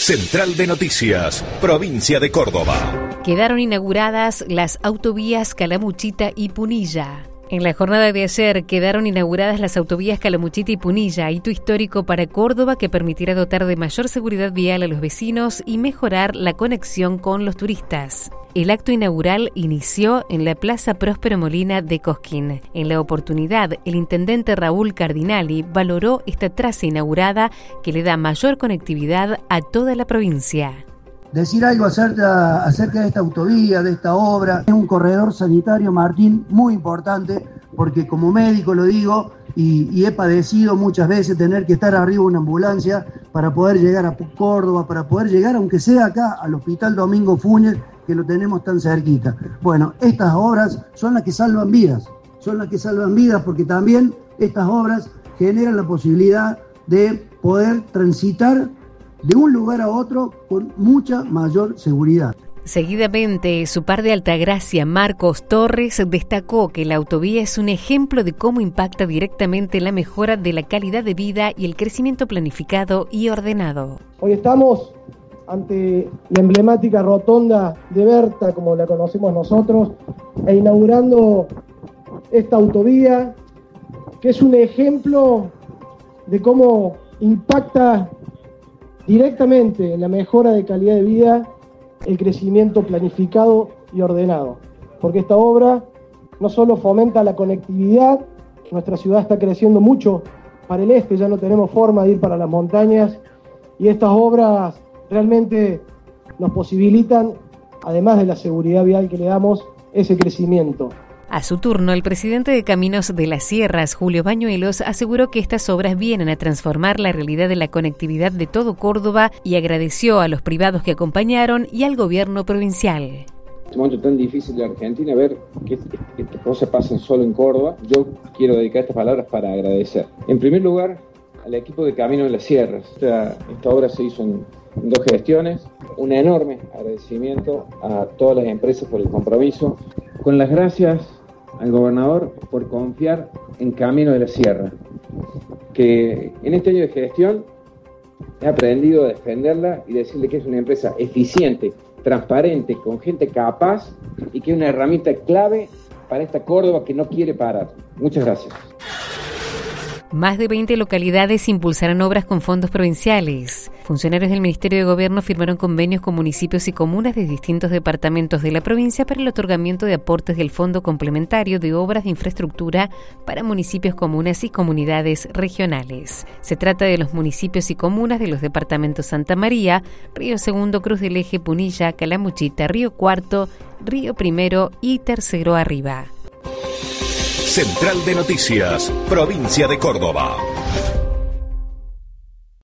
Central de Noticias, provincia de Córdoba. Quedaron inauguradas las autovías Calamuchita y Punilla. En la jornada de ayer quedaron inauguradas las autovías Calamuchita y Punilla, hito histórico para Córdoba que permitirá dotar de mayor seguridad vial a los vecinos y mejorar la conexión con los turistas. El acto inaugural inició en la Plaza Próspero Molina de Cosquín. En la oportunidad, el intendente Raúl Cardinali valoró esta traza inaugurada que le da mayor conectividad a toda la provincia. Decir algo acerca de esta autovía, de esta obra. Es un corredor sanitario, Martín, muy importante, porque como médico lo digo, y he padecido muchas veces tener que estar arriba de una ambulancia para poder llegar a Córdoba, para poder llegar, aunque sea acá, al Hospital Domingo Funes, que lo tenemos tan cerquita. Bueno, estas obras son las que salvan vidas, porque también estas obras generan la posibilidad de poder transitar de un lugar a otro con mucha mayor seguridad. Seguidamente, su par de Altagracia, Marcos Torres, destacó que la autovía es un ejemplo de cómo impacta directamente la mejora de la calidad de vida y el crecimiento planificado y ordenado. Hoy estamos ante la emblemática rotonda de Berta, como la conocemos nosotros, e inaugurando esta autovía, que es un ejemplo de cómo impacta directamente en la mejora de calidad de vida, el crecimiento planificado y ordenado. Porque esta obra no solo fomenta la conectividad, nuestra ciudad está creciendo mucho para el este, ya no tenemos forma de ir para las montañas, y estas obras realmente nos posibilitan, además de la seguridad vial que le damos, ese crecimiento. A su turno, el presidente de Caminos de las Sierras, Julio Bañuelos, aseguró que estas obras vienen a transformar la realidad de la conectividad de todo Córdoba y agradeció a los privados que acompañaron y al gobierno provincial. En este momento tan difícil de Argentina, ver que estas cosas pasan solo en Córdoba, yo quiero dedicar estas palabras para agradecer. En primer lugar, al equipo de Caminos de las Sierras. Esta obra se hizo en 2 gestiones. Un enorme agradecimiento a todas las empresas por el compromiso. Con las gracias al gobernador por confiar en Camino de la Sierra, que en este año de gestión he aprendido a defenderla y decirle que es una empresa eficiente, transparente, con gente capaz y que es una herramienta clave para esta Córdoba que no quiere parar. Muchas gracias. Más de 20 localidades impulsarán obras con fondos provinciales. Funcionarios del Ministerio de Gobierno firmaron convenios con municipios y comunas de distintos departamentos de la provincia para el otorgamiento de aportes del Fondo Complementario de Obras de Infraestructura para municipios, comunas y comunidades regionales. Se trata de los municipios y comunas de los departamentos Santa María, Río Segundo, Cruz del Eje, Punilla, Calamuchita, Río Cuarto, Río Primero y Tercero Arriba. Central de Noticias, provincia de Córdoba.